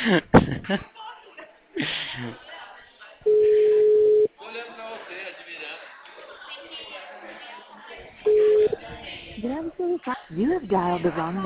Grave seu recado. You have dialed the wrong